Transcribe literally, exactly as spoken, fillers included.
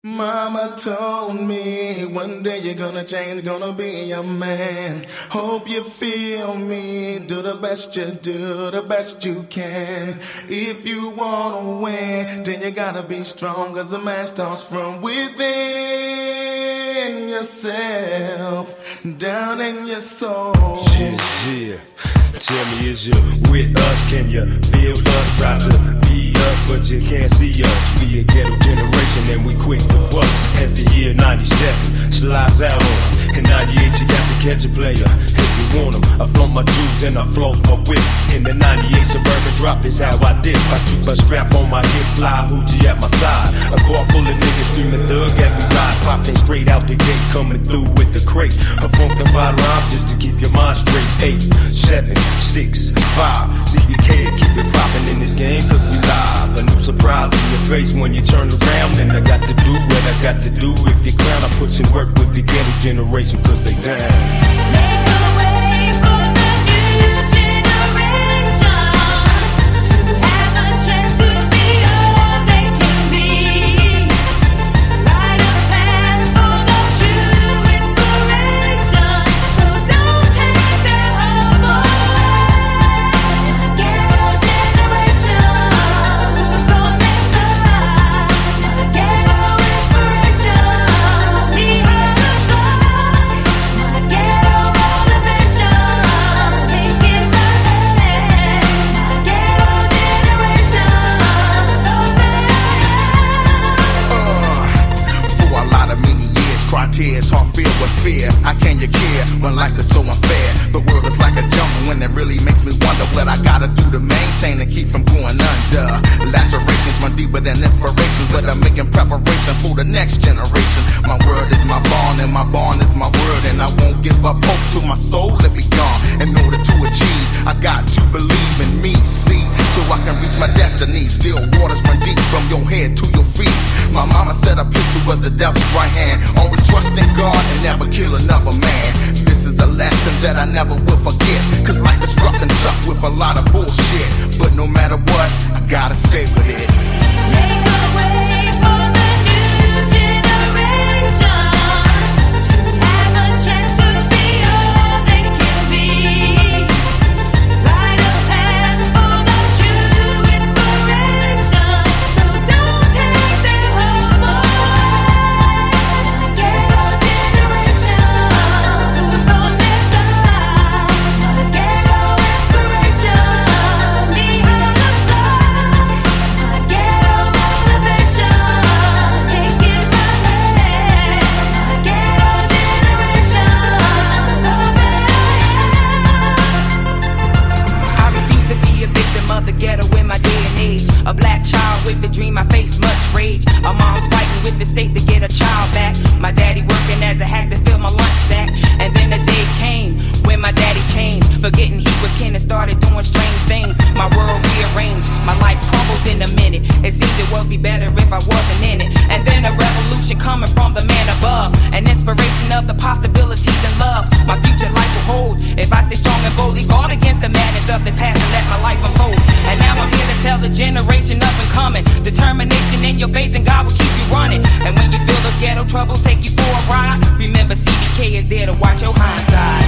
Mama told me one day you're gonna change, gonna be a man. Hope you feel me, do the best you do, the best you can. If you wanna win, then you gotta be strong, cause a man starts from within yourself, down in your soul. Yeah, tell me, is you with us? Can you feel us? Try to be us, but you can't see us. We a ghetto generation and we quick to bust. As the year ninety-seven slides out on. In ninety-eight you got to catch a player if you want them. I flaunt my jewels and I floss my whip. In the ninety-eight Suburban drop is how I dip. I keep a strap on my hip, fly hoochie at my side. A car full of niggas screaming thug as we ride. Popping straight out the gate, coming through with the crate. A funkified rhymes just to keep your mind straight. Eight, seven, six, five. C B K keep it popping in this game cause we live. A new surprise in your face when you turn around. And I got to do what I got to do. If you crown, I put some work with the ghetto generation cause they down. Tears, heart filled with fear. How can you care when life is so unfair? The world is like a jungle and it really makes me wonder what I gotta do to maintain and keep from going under. Lacerations run deeper than inspirations, but I'm making preparation for the next generation. My word is my bond and my bond is my word, and I won't give up hope till my soul let be gone. In order to achieve, I got to believe in me, see, so I can reach my destiny. Still waters run deep from your head to your feet. My mama said a pistol was the devil's right hand. Always trust in God and never kill another man. This is a lesson that I never will forget, cause life is rough and tough with a lot of bullshit. But no matter what, I gotta stay with it. Make a way for the new generation to have a chance to be all they can be. Light a path for the true inspiration, so don't take their hope away. Ghetto generation, who's on their side? Ghetto inspiration, me how to fly. Ghetto motivation, taking my hand. Ghetto generation, so there I refuse to be a victim of the ghetto in my day and age. A black child with a dream, I face much rage. A mom's fighting with the state to get a child back. My daddy working as a hack to fill my lunch sack. And then the day came when my daddy changed, forgetting he was kin and started doing strange things. My world rearranged, my life crumbled in a minute. It seemed it would be better if I wasn't in it. And then a revolution coming from the man above, an inspiration of the possibilities and love my future life will hold if I stay strong and boldly guard against the madness of the past and let my life unfold. And now I'm here to tell the generation up and coming, determination in your faith and God will keep you running. And when you feel those ghetto troubles take you for a ride, remember C B K is there to watch your hindside.